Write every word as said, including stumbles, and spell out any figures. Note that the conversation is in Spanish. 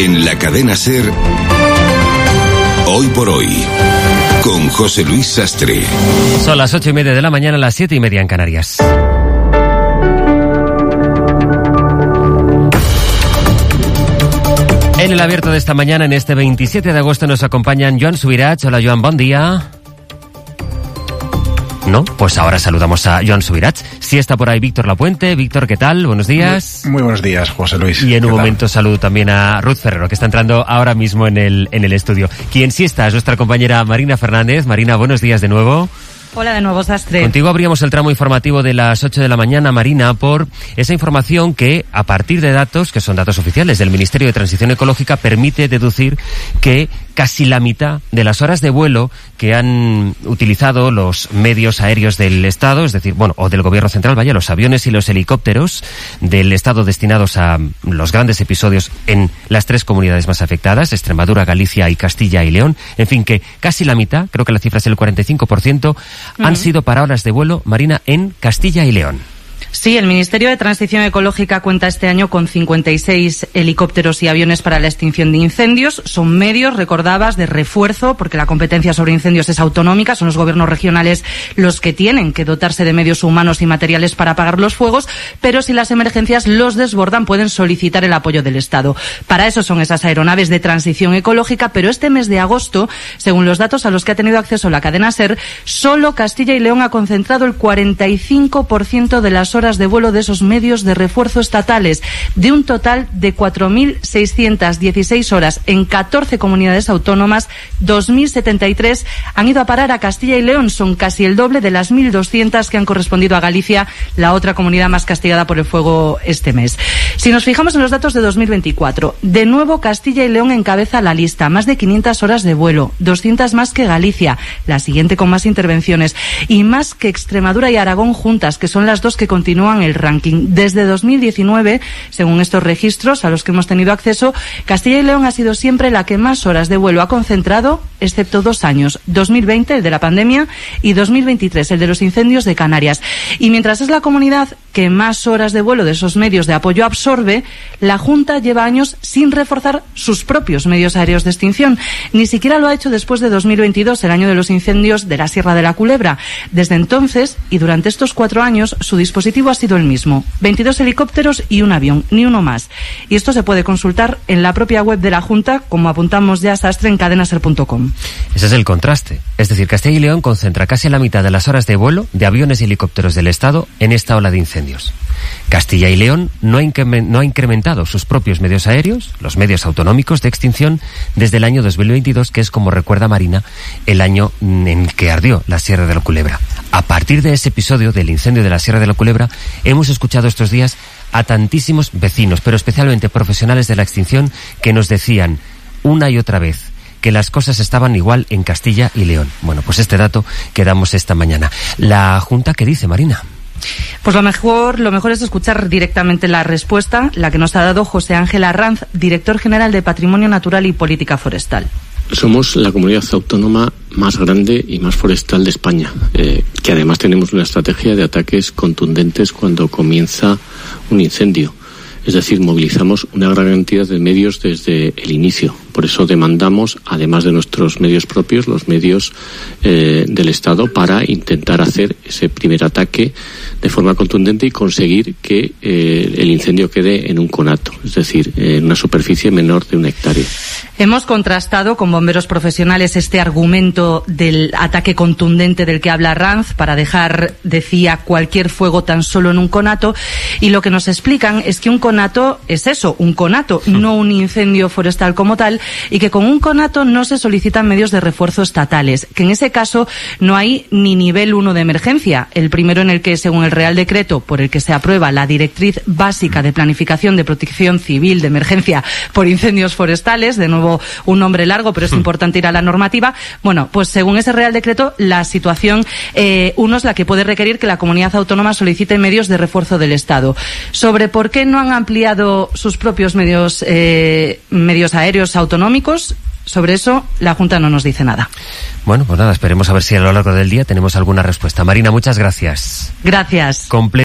En la cadena SER, Hoy por Hoy, con José Luis Sastre. Son las ocho y media de la mañana, las siete y media en Canarias. En el abierto de esta mañana, en este veintisiete de agosto, nos acompañan Joan Subirats. Hola, Joan, buen día. ¿No? Pues ahora saludamos a Joan Subirats. Sí está por ahí Víctor Lapuente. Víctor, ¿qué tal? Buenos días. Muy, muy buenos días, José Luis. Y en un tal? momento saludo también a Ruth Ferrero, que está entrando ahora mismo en el, en el estudio. Quien sí está es nuestra compañera Marina Fernández. Marina, buenos días de nuevo. Hola de nuevo, Sastre. Contigo abríamos el tramo informativo de las ocho de la mañana, Marina, por esa información que, a partir de datos, que son datos oficiales del Ministerio de Transición Ecológica, permite deducir que casi la mitad de las horas de vuelo que han utilizado los medios aéreos del Estado, es decir, bueno, o del Gobierno Central, vaya, los aviones y los helicópteros del Estado destinados a los grandes episodios en las tres comunidades más afectadas, Extremadura, Galicia y Castilla y León, en fin, que casi la mitad, creo que la cifra es el cuarenta y cinco por ciento, Uh-huh. han sido para horas de vuelo, Marina, en Castilla y León. Sí, el Ministerio de Transición Ecológica cuenta este año con cincuenta y seis helicópteros y aviones para la extinción de incendios. Son medios, recordabas, de refuerzo, porque la competencia sobre incendios es autonómica. Son los gobiernos regionales los que tienen que dotarse de medios humanos y materiales para apagar los fuegos, pero si las emergencias los desbordan, pueden solicitar el apoyo del Estado. Para eso son esas aeronaves de transición ecológica, pero este mes de agosto, según los datos a los que ha tenido acceso la cadena SER, solo Castilla y León ha concentrado el cuarenta y cinco por ciento de las horas de vuelo de esos medios de refuerzo estatales, de un total de cuatro mil seiscientas dieciséis horas en catorce comunidades autónomas. Dos mil setenta y tres han ido a parar a Castilla y León, son casi el doble de las mil doscientas que han correspondido a Galicia, la otra comunidad más castigada por el fuego este mes. Si nos fijamos en los datos de dos mil veinticuatro, de nuevo Castilla y León encabeza la lista, más de quinientas horas de vuelo, doscientas más que Galicia, la siguiente con más intervenciones, y más que Extremadura y Aragón juntas, que son las dos que continúan el ranking. Desde dos mil diecinueve, según estos registros a los que hemos tenido acceso, Castilla y León ha sido siempre la que más horas de vuelo ha concentrado, excepto dos años, dos mil veinte, el de la pandemia, y dos mil veintitrés, el de los incendios de Canarias. Y mientras es la comunidad que más horas de vuelo de esos medios de apoyo absorbe, la Junta lleva años sin reforzar sus propios medios aéreos de extinción. Ni siquiera lo ha hecho después de dos mil veintidós, el año de los incendios de la Sierra de la Culebra. Desde entonces, y durante estos cuatro años, su dispositivo ha sido el mismo, veintidós helicópteros y un avión, ni uno más. Y esto se puede consultar en la propia web de la Junta, como apuntamos ya, Sastre, en cadena ser punto com. Ese es el contraste. Es decir, Castilla y León concentra casi la mitad de las horas de vuelo de aviones y helicópteros del Estado en esta ola de incendios. Castilla y León no ha, no ha incrementado sus propios medios aéreos, los medios autonómicos de extinción, desde el año dos mil veintidós, que es, como recuerda Marina, el año en que ardió la Sierra de la Culebra. A partir de ese episodio del incendio de la Sierra de la Culebra, hemos escuchado estos días a tantísimos vecinos, pero especialmente profesionales de la extinción, que nos decían una y otra vez que las cosas estaban igual en Castilla y León. Bueno, pues este dato que damos esta mañana. ¿La Junta qué dice, Marina? Pues lo mejor, lo mejor es escuchar directamente la respuesta, la que nos ha dado José Ángel Arranz, director general de Patrimonio Natural y Política Forestal. Somos la comunidad autónoma más grande y más forestal de España, eh, que además tenemos una estrategia de ataques contundentes cuando comienza un incendio. Es decir, movilizamos una gran cantidad de medios desde el inicio. Por eso demandamos, además de nuestros medios propios, los medios eh, del Estado para intentar hacer ese primer ataque de forma contundente y conseguir que eh, el incendio quede en un conato, es decir, en una superficie menor de una hectárea. Hemos contrastado con bomberos profesionales este argumento del ataque contundente del que habla Ranz para dejar, decía, cualquier fuego tan solo en un conato, y lo que nos explican es que un conato es eso, un conato, no un incendio forestal como tal, y que con un conato no se solicitan medios de refuerzo estatales, que en ese caso no hay ni nivel uno de emergencia, el primero en el que, según el Real Decreto por el que se aprueba la Directriz Básica de Planificación de Protección Civil de Emergencia por Incendios Forestales, de nuevo un nombre largo, pero es importante ir a la normativa. Bueno, pues según ese Real Decreto, la situación eh, uno es la que puede requerir que la comunidad autónoma solicite medios de refuerzo del Estado. Sobre por qué no han ampliado sus propios medios, eh, medios aéreos autonómicos, sobre eso la Junta no nos dice nada. Bueno, pues nada, esperemos a ver si a lo largo del día tenemos alguna respuesta. Marina, muchas gracias. Gracias. Comple-